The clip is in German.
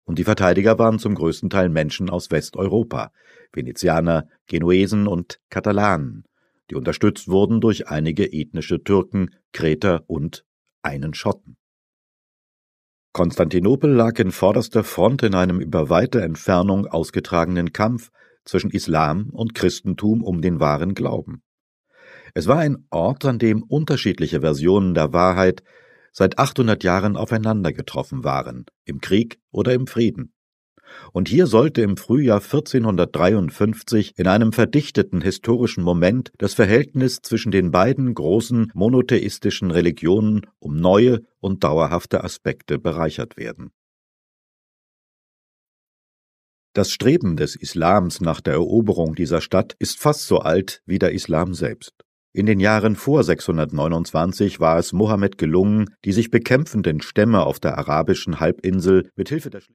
und die Verteidiger waren zum größten Teil Menschen aus Westeuropa, Venezianer, Genuesen und Katalanen, die unterstützt wurden durch einige ethnische Türken, Kreter und einen Schotten. Konstantinopel lag in vorderster Front in einem über weite Entfernung ausgetragenen Kampf zwischen Islam und Christentum um den wahren Glauben. Es war ein Ort, an dem unterschiedliche Versionen der Wahrheit seit 800 Jahren aufeinander getroffen waren, im Krieg oder im Frieden. Und hier sollte im Frühjahr 1453 in einem verdichteten historischen Moment das Verhältnis zwischen den beiden großen monotheistischen Religionen um neue und dauerhafte Aspekte bereichert werden. Das Streben des Islams nach der Eroberung dieser Stadt ist fast so alt wie der Islam selbst. In den Jahren vor 629 war es Mohammed gelungen, die sich bekämpfenden Stämme auf der arabischen Halbinsel mit Hilfe der